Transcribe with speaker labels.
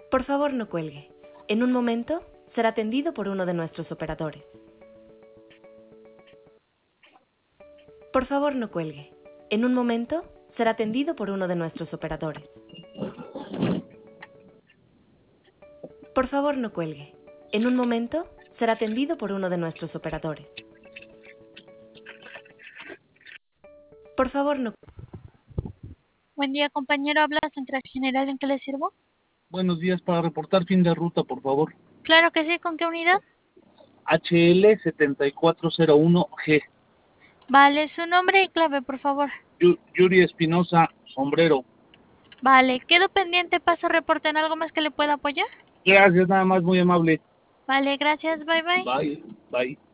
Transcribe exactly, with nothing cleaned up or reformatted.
Speaker 1: Por favor, no cuelgue. En un momento será atendido por uno de nuestros operadores. Por favor, no cuelgue. En un momento será atendido por uno de nuestros operadores. Por favor, no cuelgue. En un momento será atendido por uno de nuestros operadores. Por favor, no.
Speaker 2: Buen día, compañero. Habla Central General. ¿En qué le sirvo?
Speaker 3: Buenos días, para reportar fin de ruta, por favor.
Speaker 2: Claro que sí. ¿Con qué unidad?
Speaker 3: H L setenta y cuatro cero uno G.
Speaker 2: Vale, su nombre y clave, por favor.
Speaker 3: Yu- Yuri Espinosa, Sombrero.
Speaker 2: Vale, quedo pendiente. Paso reporte. ¿En algo más que le pueda apoyar?
Speaker 3: Gracias, nada más, muy amable.
Speaker 2: Vale, gracias. Bye, bye.
Speaker 3: Bye, bye.